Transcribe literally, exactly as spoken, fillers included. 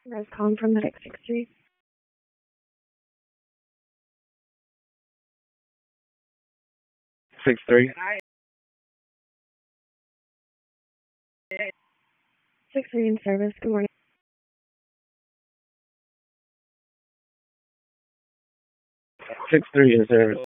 I was calling from Medic six three. Six three. Six three in service. Good morning. Six three in service.